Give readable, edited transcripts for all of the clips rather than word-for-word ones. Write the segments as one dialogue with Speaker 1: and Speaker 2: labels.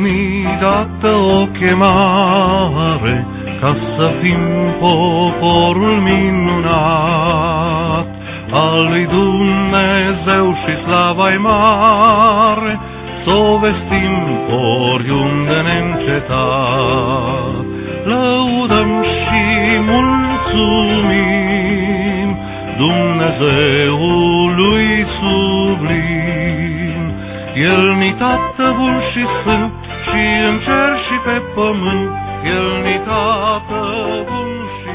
Speaker 1: ni dată o chemare ca să fim poporul minunat al lui Dumnezeu și slava-i mare, s-o vestim oriunde neîncetat. Lăudăm și mulțumim Dumnezeului sublim. El-ni Tată bun și sfânt, și în cer și pe pământ, El-ni Tată bun și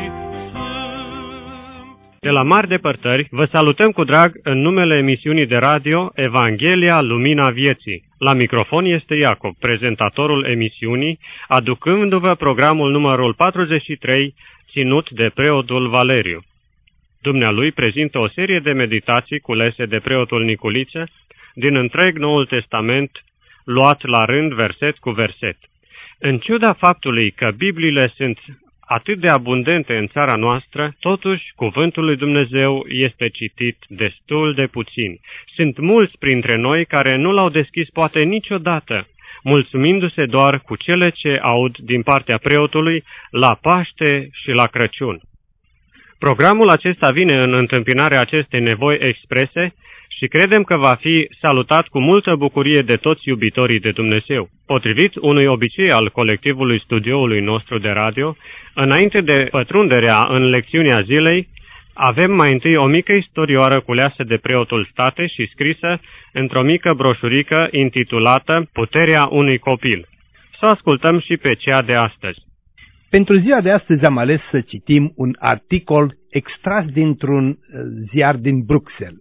Speaker 1: sfânt.
Speaker 2: De la mari depărtări, vă salutăm cu drag în numele emisiunii de radio Evanghelia Lumina Vieții. La microfon este Iacob, prezentatorul emisiunii, aducându-vă programul numărul 43, ținut de preotul Valeriu. Dumnealui prezintă o serie de meditații culese de preotul Niculiță din întreg Noul Testament, luat la rând verset cu verset. În ciuda faptului că Bibliile sunt atât de abundente în țara noastră, totuși cuvântul lui Dumnezeu este citit destul de puțin. Sunt mulți printre noi care nu l-au deschis poate niciodată, mulțumindu-se doar cu cele ce aud din partea preotului la Paște și la Crăciun. Programul acesta vine în întâmpinarea acestei nevoi exprese și credem că va fi salutat cu multă bucurie de toți iubitorii de Dumnezeu. Potrivit unui obicei al colectivului studioului nostru de radio, înainte de pătrunderea în lecțiunea zilei, avem mai întâi o mică istorioară culeasă de preotul State și scrisă într-o mică broșurică intitulată Puterea unui copil. Să ascultăm și pe cea de astăzi.
Speaker 3: Pentru ziua de astăzi am ales să citim un articol extras dintr-un ziar din Bruxelles.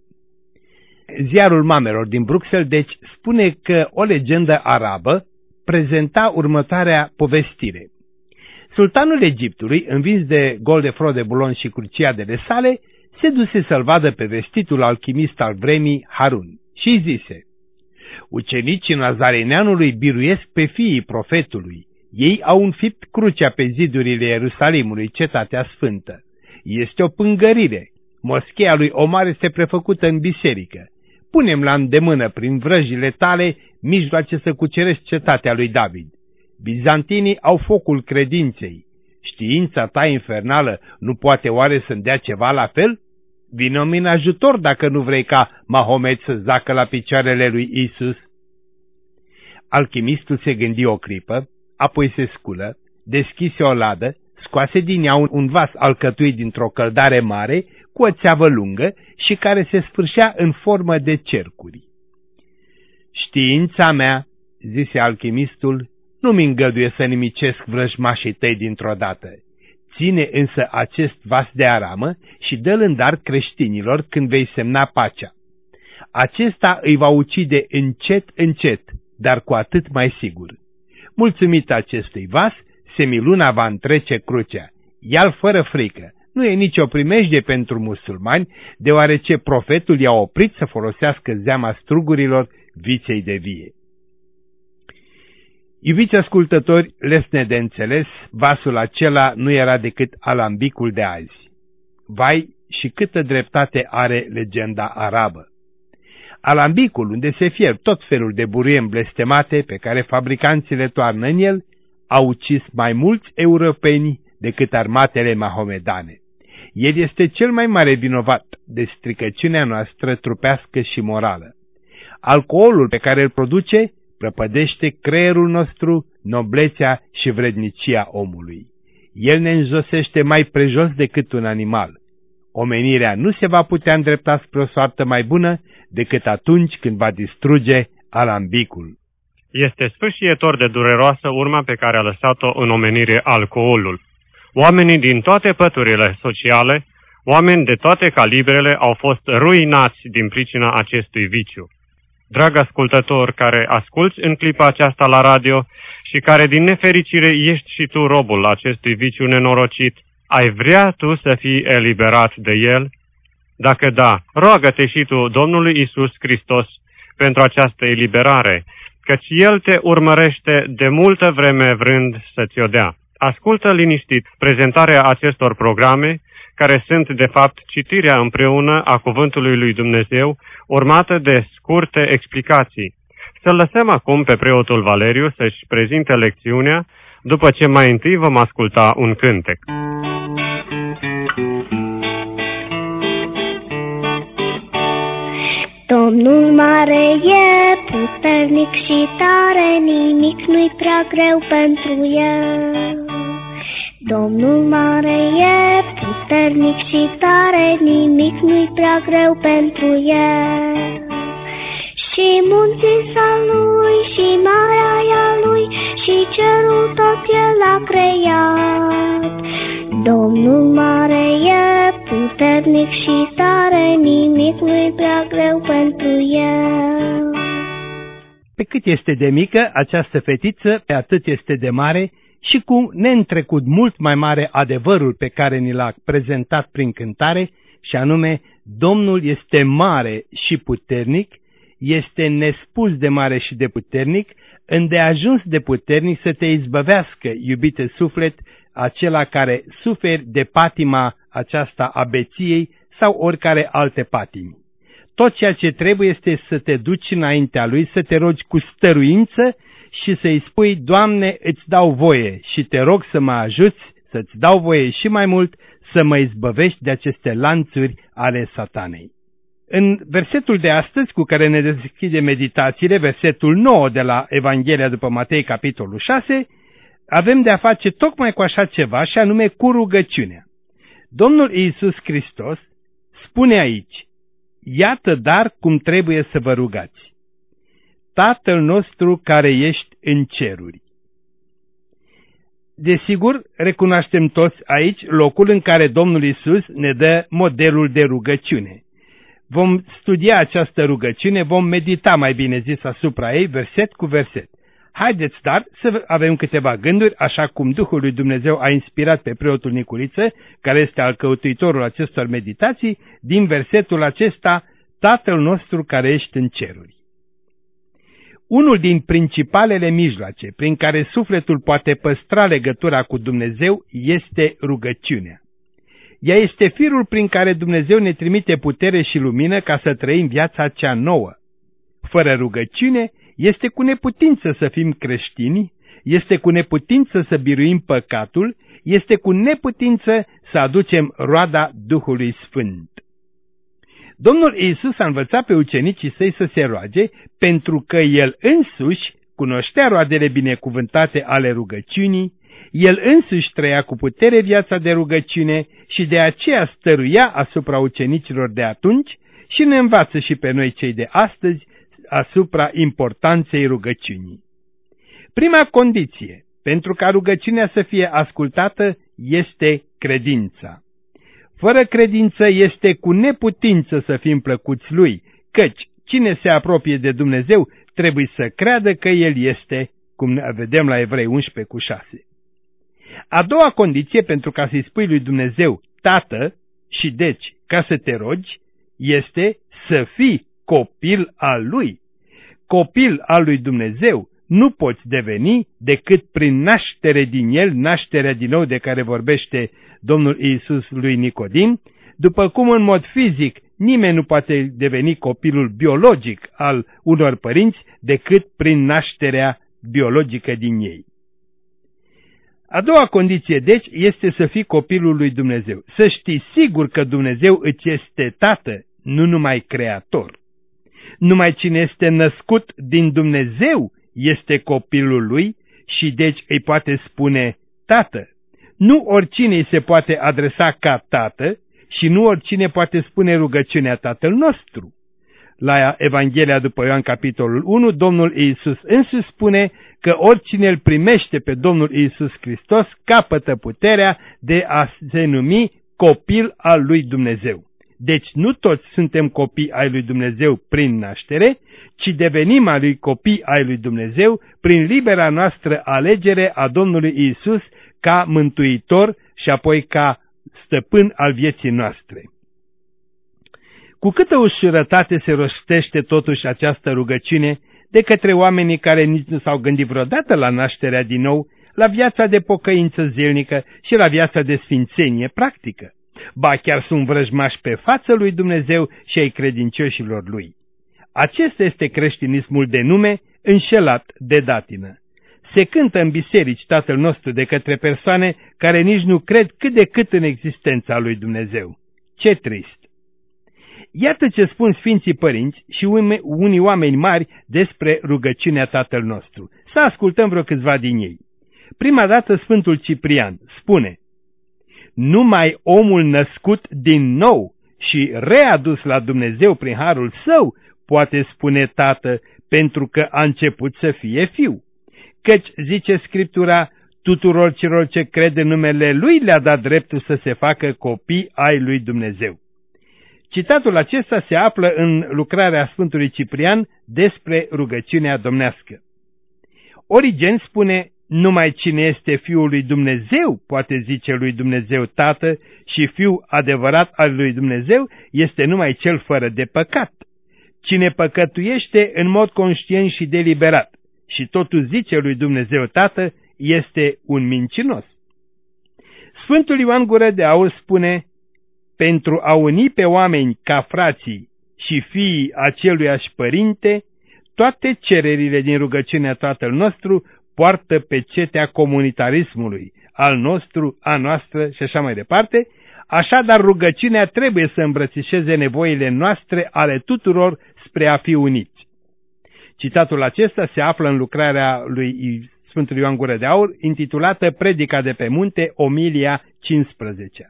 Speaker 3: Ziarul Mamelor din Bruxelles, deci, spune că o legendă arabă prezenta următoarea povestire. Sultanul Egiptului, învins de Godefroy de Boulogne și cruciadele sale, se duse să-l vadă pe vestitul alchimist al vremii, Harun, și îi zise: ucenicii Nazareneanului biruiesc pe fiii profetului. Ei au înfipt crucea pe zidurile Ierusalimului, cetatea sfântă. Este o pângărire. Moscheea lui Omar este prefăcută în biserică. Punem la îndemână prin vrăjile tale mijloace să cucerești cetatea lui David. Bizantinii au focul credinței. Știința ta infernală nu poate oare să-mi dea ceva la fel? Vino-mi în ajutor dacă nu vrei ca Mahomet să zacă la picioarele lui Isus. Alchimistul se gândi o clipă, apoi se sculă, deschise o ladă, scoase din ea un vas alcătuit dintr-o căldare mare, cu o țeavă lungă și care se sfârșea în formă de cercuri. Știința mea, zise alchimistul, nu-mi îngăduie să nimicesc vrăjmașii tăi dintr-o dată. Ține însă acest vas de aramă și dă-l în dar creștinilor când vei semna pacea. Acesta îi va ucide încet, încet, dar cu atât mai sigur. Mulțumit acestui vas, semiluna va întrece crucea. Ia-l fără frică. Nu e nicio primejdie pentru musulmani, deoarece profetul i-a oprit să folosească zeama strugurilor viței de vie. Iubiți ascultători, lesne de înțeles, vasul acela nu era decât alambicul de azi. Vai, și câtă dreptate are legenda arabă! Alambicul, unde se fierb tot felul de buruieni blestemate pe care fabricanții le toarnă în el, a ucis mai mulți europeni decât armatele mahomedane. El este cel mai mare vinovat de stricăciunea noastră trupească și morală. Alcoolul pe care îl produce prăpădește creierul nostru, noblețea și vrednicia omului. El ne înjosește mai prejos decât un animal. Omenirea nu se va putea îndrepta spre o soartă mai bună decât atunci când va distruge alambicul.
Speaker 2: Este sfârșietor de dureroasă urma pe care a lăsat-o în omenire alcoolul. Oamenii din toate păturile sociale, oameni de toate calibrele au fost ruinați din pricina acestui viciu. Drag ascultător care asculți în clipa aceasta la radio și care din nefericire ești și tu robul acestui viciu nenorocit, ai vrea tu să fii eliberat de el? Dacă da, roagă-te și tu Domnului Iisus Hristos pentru această eliberare, căci El te urmărește de multă vreme vrând să ți-o dea. Ascultă liniștit prezentarea acestor programe, care sunt de fapt citirea împreună a Cuvântului lui Dumnezeu, urmată de scurte explicații. Să lăsăm acum pe preotul Valeriu să-și prezinte lecțiunea, după ce mai întâi vom asculta un cântec.
Speaker 4: Domnul mare e puternic și tare, nimic nu-i prea greu pentru el. Domnul mare e puternic și tare, nimic nu-i prea greu pentru el. Și munții s-a lui, și marea e-a lui, și cerul tot el a creat. Domnul mare e puternic și tare, nimic nu-i prea greu pentru el.
Speaker 3: Pe cât este de mică, această fetiță, pe atât este de mare, și cu neîntrecut mult mai mare adevărul pe care ni l-a prezentat prin cântare, și anume, Domnul este mare și puternic, este nespus de mare și de puternic, îndeajuns de puternic să te izbăvească, iubite suflet, acela care suferi de patima aceasta a beției sau oricare alte patimi. Tot ceea ce trebuie este să te duci înaintea Lui, să te rogi cu stăruință și să-i spui, Doamne, îți dau voie și te rog să mă ajuți, să-ți dau voie și mai mult să mă izbăvești de aceste lanțuri ale satanei. În versetul de astăzi, cu care ne deschide meditațiile, versetul 9 de la Evanghelia după Matei, capitolul 6, avem de a face tocmai cu așa ceva, și anume cu rugăciunea. Domnul Iisus Hristos spune aici, iată dar cum trebuie să vă rugați. Tatăl nostru care ești în ceruri. Desigur, recunoaștem toți aici locul în care Domnul Iisus ne dă modelul de rugăciune. Vom studia această rugăciune, vom medita, mai bine zis, asupra ei, verset cu verset. Haideți, dar, să avem câteva gânduri, așa cum Duhul lui Dumnezeu a inspirat pe preotul Nicuriță, care este alcătuitorul acestor meditații, din versetul acesta, Tatăl nostru care ești în ceruri. Unul din principalele mijloace prin care sufletul poate păstra legătura cu Dumnezeu este rugăciunea. Ea este firul prin care Dumnezeu ne trimite putere și lumină ca să trăim viața cea nouă. Fără rugăciune, este cu neputință să fim creștini, este cu neputință să biruim păcatul, este cu neputință să aducem roada Duhului Sfânt. Domnul Iisus a învățat pe ucenicii săi să se roage, pentru că El însuși cunoștea roadele binecuvântate ale rugăciunii, El însuși trăia cu putere viața de rugăciune și de aceea stăruia asupra ucenicilor de atunci și ne învață și pe noi cei de astăzi asupra importanței rugăciunii. Prima condiție pentru ca rugăciunea să fie ascultată este credința. Fără credință este cu neputință să fim plăcuți Lui, căci cine se apropie de Dumnezeu trebuie să creadă că El este, cum vedem la Evrei 11:6. A doua condiție pentru ca să-i spui lui Dumnezeu Tată și deci ca să te rogi este să fii copil al Lui. Copil al lui Dumnezeu nu poți deveni decât prin naștere din El, nașterea din nou de care vorbește Domnul Iisus lui Nicodim, după cum în mod fizic nimeni nu poate deveni copilul biologic al unor părinți decât prin nașterea biologică din ei. A doua condiție, deci, este să fii copilul lui Dumnezeu. Să știi sigur că Dumnezeu îți este Tată, nu numai Creator. Numai cine este născut din Dumnezeu este copilul Lui și deci îi poate spune Tată. Nu oricine îi se poate adresa ca Tată și nu oricine poate spune rugăciunea Tatăl nostru. La Evanghelia după Ioan, capitolul 1, Domnul Iisus însuși spune că oricine îl primește pe Domnul Iisus Hristos capătă puterea de a se numi copil al lui Dumnezeu. Deci nu toți suntem copii ai lui Dumnezeu prin naștere, ci devenim a lui copii ai lui Dumnezeu prin libera noastră alegere a Domnului Iisus ca mântuitor și apoi ca stăpân al vieții noastre. Cu câtă ușurătate se rostește totuși această rugăciune de către oamenii care nici nu s-au gândit vreodată la nașterea din nou, la viața de pocăință zilnică și la viața de sfințenie practică. Ba chiar sunt vrăjmași pe față lui Dumnezeu și ai credincioșilor Lui. Acesta este creștinismul de nume înșelat de datină. Se cântă în biserici Tatăl nostru de către persoane care nici nu cred cât de cât în existența lui Dumnezeu. Ce trist! Iată ce spun Sfinții Părinți și unii oameni mari despre rugăciunea Tatăl nostru. Să ascultăm vreo câțiva din ei. Prima dată Sfântul Ciprian spune: numai omul născut din nou și readus la Dumnezeu prin harul său poate spune tată, pentru că a început să fie fiu. Căci, zice Scriptura, tuturor celor ce cred în numele Lui le-a dat dreptul să se facă copii ai lui Dumnezeu. Citatul acesta se află în lucrarea Sfântului Ciprian despre rugăciunea domnească. Origen spune: numai cine este Fiul lui Dumnezeu poate zice lui Dumnezeu Tată și Fiul adevărat al lui Dumnezeu este numai cel fără de păcat. Cine păcătuiește în mod conștient și deliberat și totul zice lui Dumnezeu Tată este un mincinos. Sfântul Ioan Gură de Aur spune: pentru a uni pe oameni ca frații și fiii aceluiași părinte, toate cererile din rugăciunea Tatăl nostru poartă pecetea comunitarismului, al nostru, a noastră și așa mai departe, așadar rugăciunea trebuie să îmbrățișeze nevoile noastre ale tuturor spre a fi uniți. Citatul acesta se află în lucrarea lui Sfântul Ioan Gură de Aur, intitulată Predica de pe munte, Omilia 15.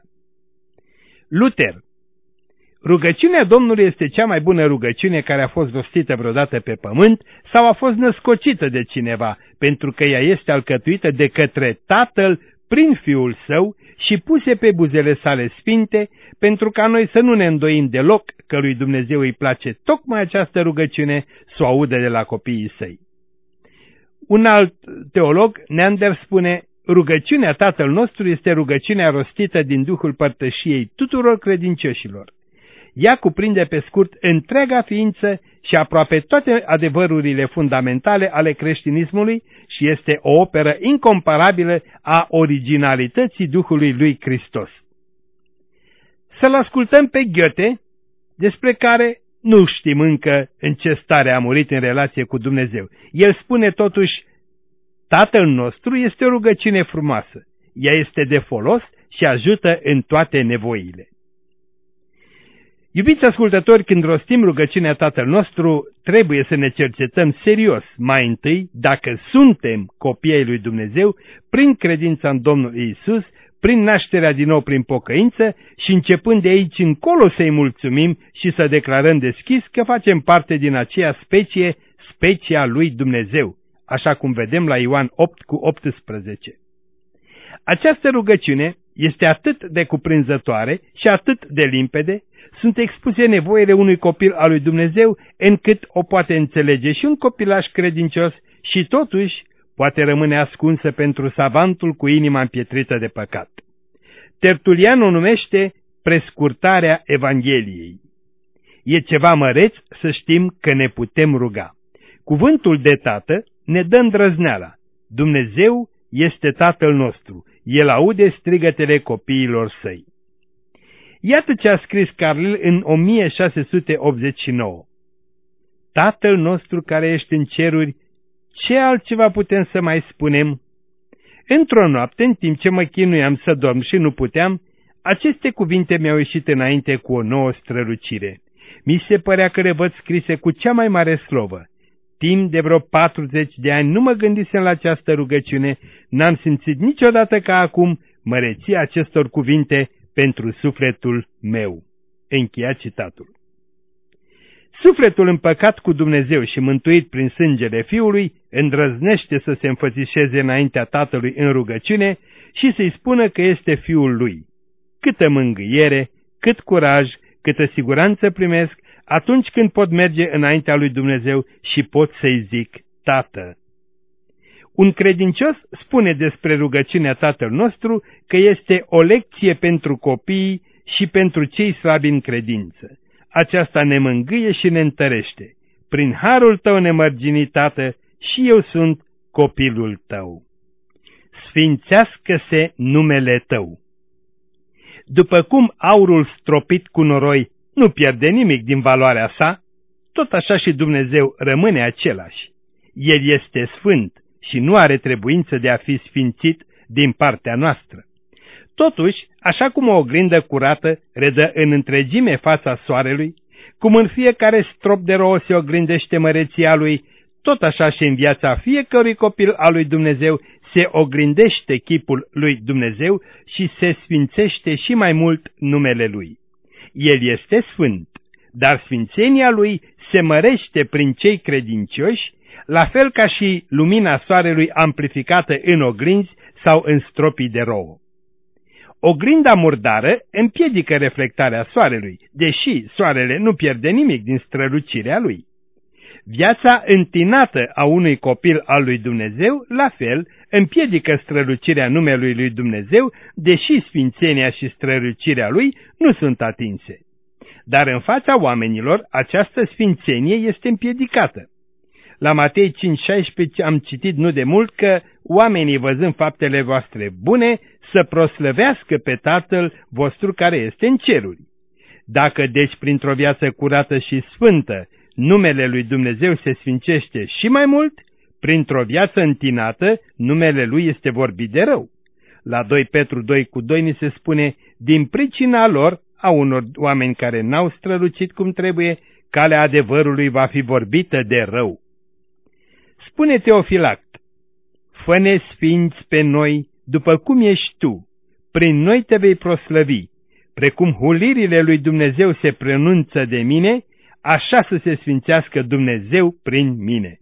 Speaker 3: Luter: rugăciunea Domnului este cea mai bună rugăciune care a fost rostită vreodată pe pământ sau a fost născocită de cineva, pentru că ea este alcătuită de către Tatăl prin Fiul Său și puse pe buzele sale sfinte, pentru ca noi să nu ne îndoim deloc că lui Dumnezeu îi place tocmai această rugăciune să o audă de la copiii săi. Un alt teolog, Neander, spune: rugăciunea Tatăl nostru este rugăciunea rostită din Duhul părtășiei tuturor credincioșilor. Ea cuprinde pe scurt întreaga ființă și aproape toate adevărurile fundamentale ale creștinismului și este o operă incomparabilă a originalității Duhului lui Hristos. Să-l ascultăm pe Goethe, despre care nu știm încă în ce stare a murit în relație cu Dumnezeu. El spune totuși: Tatăl nostru este o rugăciune frumoasă, ea este de folos și ajută în toate nevoile. Iubiți ascultători, când rostim rugăciunea Tatăl nostru, trebuie să ne cercetăm serios mai întâi dacă suntem copii ai lui Dumnezeu prin credința în Domnul Iisus, prin nașterea din nou prin pocăință și începând de aici încolo să-i mulțumim și să declarăm deschis că facem parte din aceea specie, specia lui Dumnezeu, așa cum vedem la Ioan 8:18. Această rugăciune este atât de cuprinzătoare și atât de limpede, sunt expuse nevoile unui copil al lui Dumnezeu, încât o poate înțelege și un copilaș credincios și totuși poate rămâne ascunsă pentru savantul cu inima împietrită de păcat. Tertulian o numește prescurtarea Evangheliei. E ceva măreț să știm că ne putem ruga. Cuvântul de tată ne dă îndrăzneala. Dumnezeu este Tatăl nostru. El aude strigătele copiilor săi. Iată ce a scris Carlil în 1689. Tatăl nostru care ești în ceruri, ce altceva putem să mai spunem? Într-o noapte, în timp ce mă chinuiam să dorm și nu puteam, aceste cuvinte mi-au ieșit înainte cu o nouă strălucire. Mi se părea că le văd scrise cu cea mai mare slovă. Timp de vreo 40 de ani nu mă gândisem la această rugăciune, n-am simțit niciodată ca acum măreția acestor cuvinte pentru sufletul meu. Încheiat citatul. Sufletul împăcat cu Dumnezeu și mântuit prin sângele Fiului îndrăznește să se înfățișeze înaintea Tatălui în rugăciune și să-i spună că este Fiul Lui. Câtă mângâiere, cât curaj, câtă siguranță primesc atunci când pot merge înaintea lui Dumnezeu și pot să-i zic: Tată. Un credincios spune despre rugăciunea Tatăl nostru că este o lecție pentru copii și pentru cei slabi în credință. Aceasta ne mângâie și ne întărește. Prin harul tău nemărginit, Tată, și eu sunt copilul tău. Sfințească-se numele tău. După cum aurul stropit cu noroi nu pierde nimic din valoarea sa, tot așa și Dumnezeu rămâne același. El este sfânt și nu are trebuință de a fi sfințit din partea noastră. Totuși, așa cum o oglindă curată redă în întregime fața soarelui, cum în fiecare strop de rouă se oglindește măreția lui, tot așa și în viața fiecărui copil al lui Dumnezeu se oglindește chipul lui Dumnezeu și se sfințește și mai mult numele lui. El este sfânt, dar sfințenia lui se mărește prin cei credincioși, la fel ca și lumina soarelui amplificată în oglinzi sau în stropii de rouă. Oglinda murdară împiedică reflectarea soarelui, deși soarele nu pierde nimic din strălucirea lui. Viața întinată a unui copil al lui Dumnezeu, la fel, împiedică strălucirea numelui lui Dumnezeu, deși sfințenia și strălucirea lui nu sunt atinse. Dar în fața oamenilor, această sfințenie este împiedicată. La Matei 5,16 am citit nu de mult că oamenii, văzând faptele voastre bune, să proslăvească pe Tatăl vostru care este în ceruri. Dacă deci printr-o viață curată și sfântă numele lui Dumnezeu se sfințește și mai mult, printr-o viață întinată numele lui este vorbit de rău. La 2 Petru 2,2 ni se spune, din pricina lor, a unor oameni care n-au strălucit cum trebuie, calea adevărului va fi vorbită de rău. Spune Teofilact, fă-ne sfinți pe noi după cum ești tu, prin noi te vei proslăvi, precum hulirile lui Dumnezeu se pronunță de mine, așa să se sfințească Dumnezeu prin mine.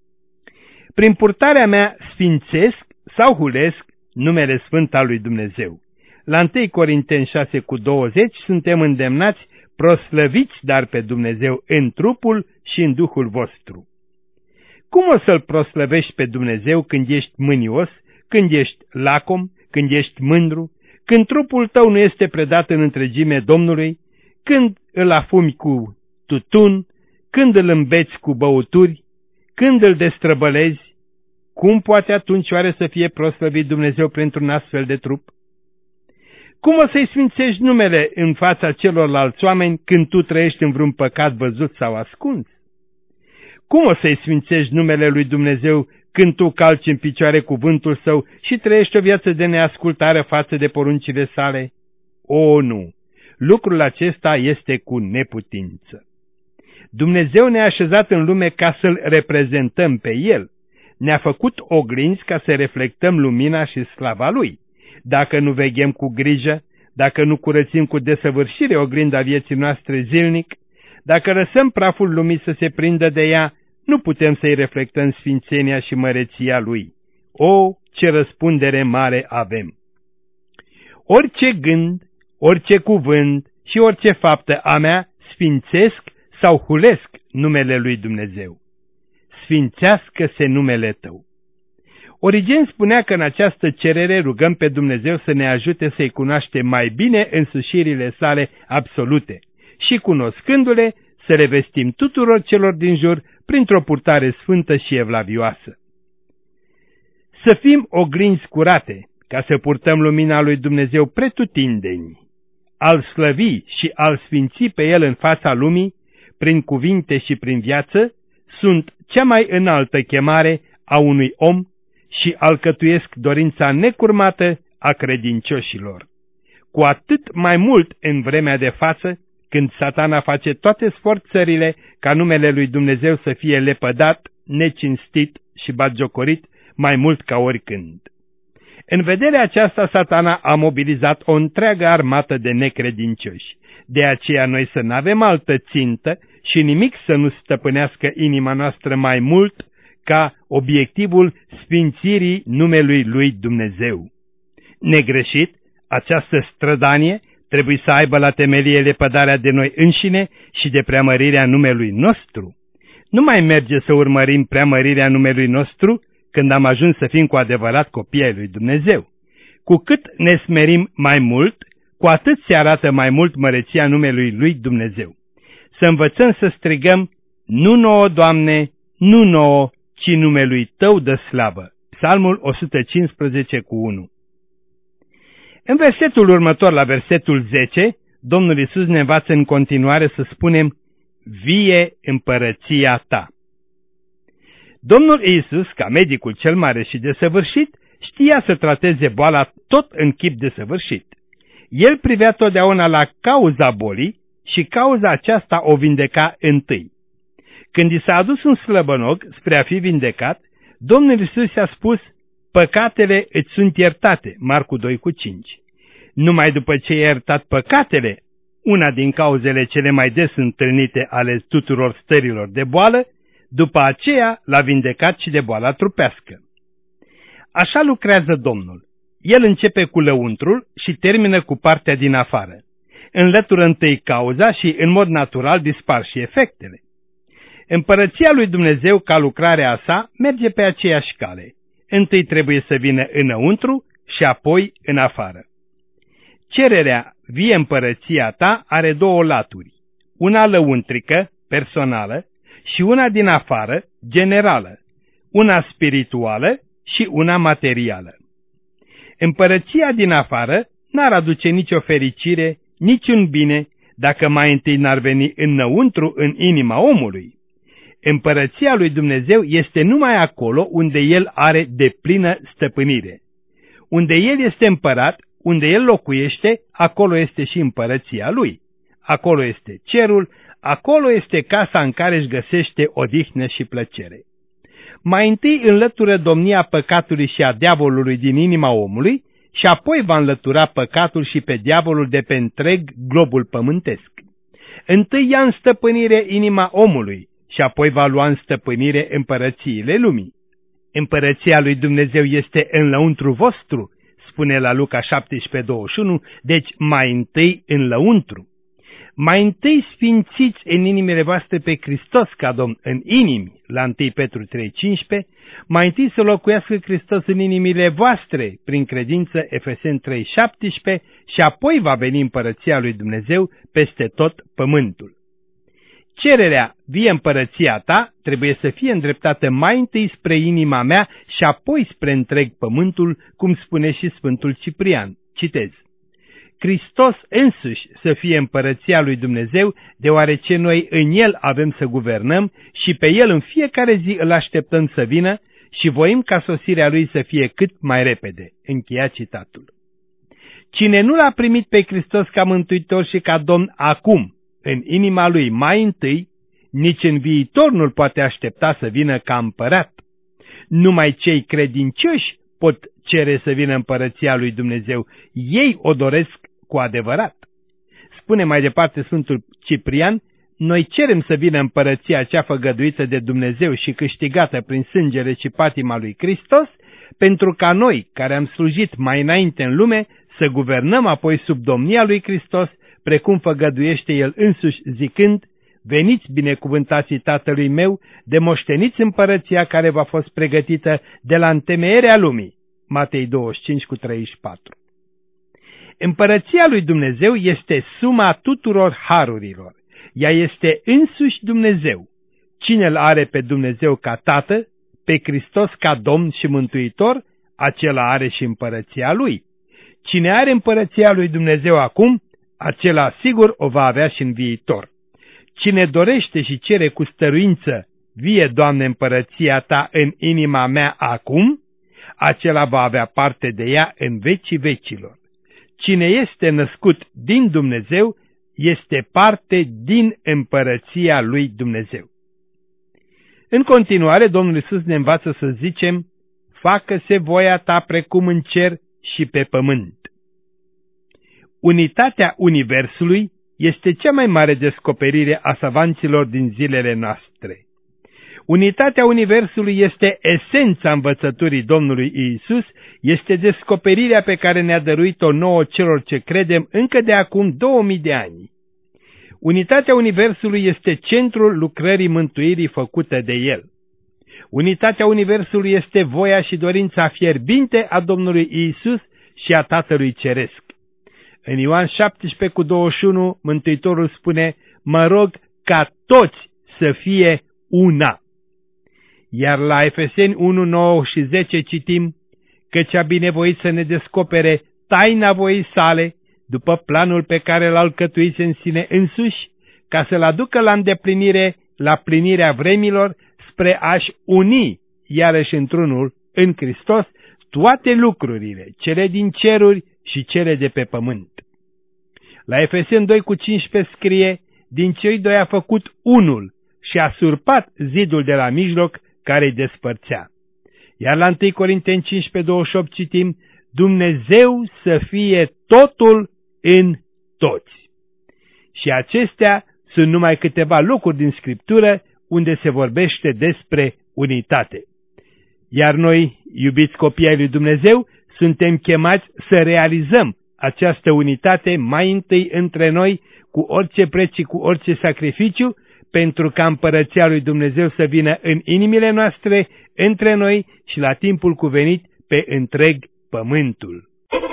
Speaker 3: Prin purtarea mea sfințesc sau hulesc numele sfânt al lui Dumnezeu. La 1 Corinteni 6,20 suntem îndemnați, proslăviți dar pe Dumnezeu în trupul și în duhul vostru. Cum o să-L proslăvești pe Dumnezeu când ești mânios, când ești lacom, când ești mândru, când trupul tău nu este predat în întregime Domnului, când îl afumi cu tutun, când îl îmbeți cu băuturi, când îl destrăbălezi? Cum poate atunci oare să fie proslăvit Dumnezeu printr-un astfel de trup? Cum o să-i sfințești numele în fața celorlalți oameni când tu trăiești în vreun păcat văzut sau ascuns? Cum o să-i sfințești numele lui Dumnezeu când tu calci în picioare cuvântul său și trăiești o viață de neascultare față de poruncile sale? O, nu! Lucrul acesta este cu neputință. Dumnezeu ne-a așezat în lume ca să-L reprezentăm pe El. Ne-a făcut oglinzi ca să reflectăm lumina și slava Lui. Dacă nu veghem cu grijă, dacă nu curățim cu desăvârșire oglinda vieții noastre zilnic, dacă lăsăm praful lumii să se prindă de ea, nu putem să-i reflectăm sfințenia și măreția Lui. O, ce răspundere mare avem! Orice gând, orice cuvânt și orice faptă a mea sfințesc sau hulesc numele lui Dumnezeu. Sfințească-se numele Tău. Origen spunea că în această cerere rugăm pe Dumnezeu să ne ajute să-i cunoaștem mai bine însușirile sale absolute și, cunoscându-le, să le vestim tuturor celor din jur printr-o purtare sfântă și evlavioasă. Să fim oglinzi curate, ca să purtăm lumina lui Dumnezeu pretutindeni, al slăvi și al sfinți pe El în fața lumii, prin cuvinte și prin viață, sunt cea mai înaltă chemare a unui om și alcătuiesc dorința necurmată a credincioșilor. Cu atât mai mult în vremea de față, când Satana face toate sforțările ca numele lui Dumnezeu să fie lepădat, necinstit și batjocorit mai mult ca oricând. În vederea aceasta, Satana a mobilizat o întreagă armată de necredincioși. De aceea noi să n-avem altă țintă și nimic să nu stăpânească inima noastră mai mult ca obiectivul sfințirii numelui lui Dumnezeu. Negreșit, această strădanie trebuie să aibă la temelie lepădarea de noi înșine și de preamărirea numelui nostru. Nu mai merge să urmărim preamărirea numelui nostru când am ajuns să fim cu adevărat copii ai lui Dumnezeu. Cu cât ne smerim mai mult, cu atât se arată mai mult măreția numelui lui Dumnezeu. Să învățăm să strigăm, nu nouă, Doamne, nu nouă, ci numelui Tău dă slavă. Psalmul 115:1. În versetul următor, la versetul 10, Domnul Iisus ne învață în continuare să spunem, vie împărăția Ta. Domnul Iisus, ca medicul cel mare și desăvârșit, știa să trateze boala tot în chip desăvârșit. El privea totdeauna la cauza bolii și cauza aceasta o vindeca întâi. Când i s-a adus un slăbănog spre a fi vindecat, Domnul Iisus i-a spus: păcatele îți sunt iertate, Marcu 2:5. Numai după ce i-a iertat păcatele, una din cauzele cele mai des întâlnite ale tuturor stărilor de boală, după aceea l-a vindecat și de boala trupească. Așa lucrează Domnul. El începe cu lăuntrul și termină cu partea din afară. Înlătură întâi cauza și, în mod natural, dispar și efectele. Împărăția lui Dumnezeu, ca lucrarea sa, merge pe aceeași cale. Întâi trebuie să vină înăuntru și apoi în afară. Cererea vie împărăția ta are două laturi, una lăuntrică, personală, și una din afară, generală, una spirituală și una materială. Împărăția din afară n-ar aduce nicio fericire, niciun bine, dacă mai întâi n-ar veni înăuntru în inima omului. Împărăția lui Dumnezeu este numai acolo unde El are deplină stăpânire. Unde El este împărat, unde El locuiește, acolo este și împărăția Lui. Acolo este cerul, acolo este casa în care își găsește odihnă și plăcere. Mai întâi înlătură domnia păcatului și a diavolului din inima omului și apoi va înlătura păcatul și pe diavolul de pe întreg globul pământesc. Întâi ia în stăpânire inima omului și apoi va lua în stăpânire împărățiile lumii. Împărăția lui Dumnezeu este în lăuntru vostru, spune la Luca 17:21, deci mai întâi în lăuntru. Mai întâi sfințiți în inimile voastre pe Hristos ca Domn în inimi, la 1 Petru 3:15, mai întâi să locuiască Hristos în inimile voastre, prin credință, Efeseni 3:17, și apoi va veni împărăția lui Dumnezeu peste tot pământul. Cererea, vie împărăția ta, trebuie să fie îndreptată mai întâi spre inima mea și apoi spre întreg pământul, cum spune și Sfântul Ciprian. Citez: Hristos însuși să fie împărăția lui Dumnezeu, deoarece noi în El avem să guvernăm și pe El în fiecare zi îl așteptăm să vină și voim ca sosirea Lui să fie cât mai repede. Încheia citatul. Cine nu l-a primit pe Hristos ca mântuitor și ca Domn acum, în inima lui mai întâi, nici în viitor nu-l poate aștepta să vină ca împărat. Numai cei credincioși pot cere să vină împărăția lui Dumnezeu. Ei o doresc cu adevărat. Spune mai departe Sfântul Ciprian: noi cerem să vină împărăția cea făgăduită de Dumnezeu și câștigată prin sângele și patima lui Hristos, pentru ca noi, care am slujit mai înainte în lume, să guvernăm apoi sub domnia lui Hristos, precum făgăduiește El însuși zicând: veniți binecuvântații Tatălui meu, de moșteniți împărăția care v-a fost pregătită de la întemeierea lumii. Matei 25:34. Împărăția lui Dumnezeu este suma tuturor harurilor. Ea este însuși Dumnezeu. Cine îl are pe Dumnezeu ca Tată, pe Hristos ca Domn și Mântuitor, acela are și împărăția Lui. Cine are împărăția lui Dumnezeu acum, acela sigur o va avea și în viitor. Cine dorește și cere cu stăruință: vie, Doamne, împărăția Ta în inima mea acum, acela va avea parte de ea în vecii vecilor. Cine este născut din Dumnezeu este parte din împărăția lui Dumnezeu. În continuare, Domnul Iisus ne învață să zicem: facă-se voia Ta precum în cer și pe pământ. Unitatea Universului este cea mai mare descoperire a savanților din zilele noastre. Unitatea Universului este esența învățăturii Domnului Iisus, este descoperirea pe care ne-a dăruit-o nouă celor ce credem încă de acum 2000 de ani. Unitatea Universului este centrul lucrării mântuirii făcute de El. Unitatea Universului este voia și dorința fierbinte a Domnului Iisus și a Tatălui Ceresc. În Ioan 17:21, Mântuitorul spune: mă rog ca toți să fie una. Iar la Efeseni 1:9 și 10 citim: căci a binevoit să ne descopere taina voii sale, după planul pe care l-a alcătuit în sine însuși, ca să-l aducă la îndeplinire, la plinirea vremilor, spre a-și uni iarăși într-unul în Hristos toate lucrurile, cele din ceruri și cele de pe pământ. La Efeseni 2:15 scrie: din cei doi a făcut unul și a surpat zidul de la mijloc care îi despărțea. Iar la 1 Corinteni 15:28 citim: Dumnezeu să fie totul în toți. Și acestea sunt numai câteva locuri din Scriptură unde se vorbește despre unitate. Iar noi, iubiți copii ai lui Dumnezeu, suntem chemați să realizăm această unitate mai întâi între noi, cu orice preț și cu orice sacrificiu, pentru ca împărăția lui Dumnezeu să vină în inimile noastre, între noi și la timpul cuvenit pe întreg pământul.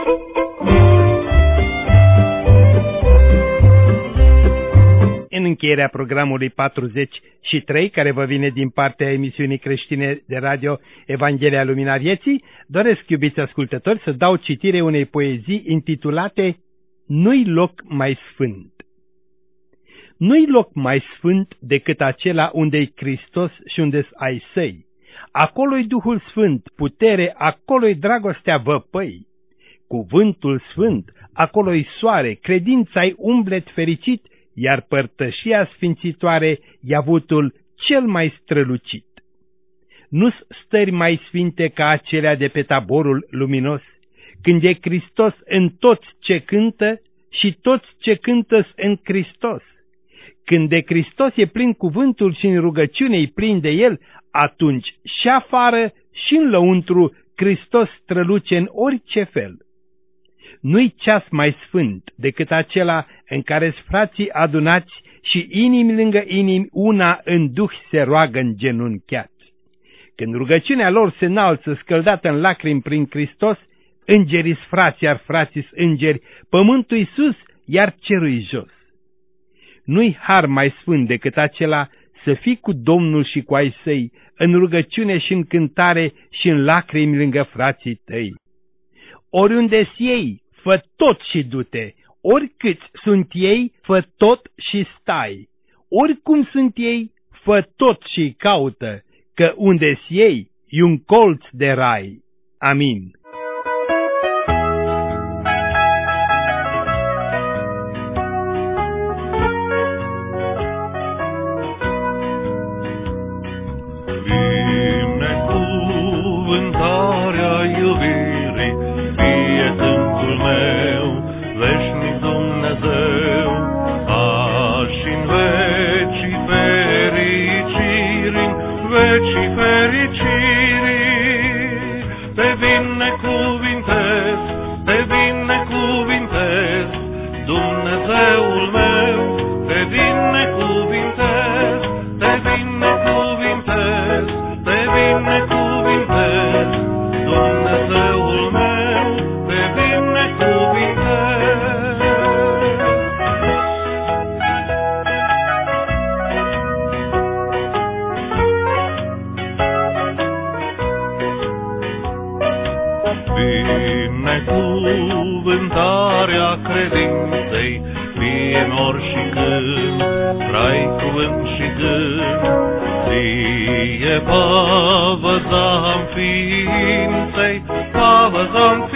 Speaker 3: În încheierea programului 43, care vă vine din partea emisiunii creștine de radio Evanghelia Lumina Vieții, doresc, iubiți ascultători, să dau citire unei poezii intitulate Nu-i loc mai sfânt. Nu-i loc mai sfânt decât acela unde-i Hristos și unde-s ai săi. Acolo-i Duhul Sfânt, putere, acolo-i dragostea văpăi. Cuvântul Sfânt, acolo-i soare, credința-i umblet fericit, iar părtășia sfințitoare e avutul cel mai strălucit. Nu-s stări mai sfinte ca acelea de pe taborul luminos, când e Hristos în toți ce cântă și toți ce cântă-s în Hristos. Când de Hristos e plin cuvântul și în rugăciune-i plin de El, atunci și afară și în lăuntru Hristos străluce în orice fel. Nu-i ceas mai sfânt decât acela în care-s frații adunați și inimi lângă inimi, una în duh se roagă îngenunchiați. Când rugăciunea lor se înalță scăldată în lacrimi prin Hristos, îngerii-s frați, iar frații-s îngeri, pământul-i sus, iar cerul-i jos. Nu-i har mai sfânt decât acela să fii cu Domnul și cu ai săi, în rugăciune și în cântare și în lacrimi lângă frații tăi. Oriunde-s ei, fă tot și du-te, oricâți sunt ei, fă tot și stai. Oricum sunt ei, fă tot și caută, că unde-s ei, e un colț de rai. Amin.
Speaker 1: Binecuvântarea iubirii, fie Tângul meu, veșnic Dumnezeu, azi și-n vecii fericirii, vecii fericirii. Te binecuvintez, te binecuvintez, Dumnezeul meu, te binecuvintez, te binecuvintez, te binecuvintez, Dumnezeul meu, te binecuvintez. Binecuvântarea credinței, fie în orice când, trai cuvânt și gând, ție pavăza-mi ființei, pavăza-mi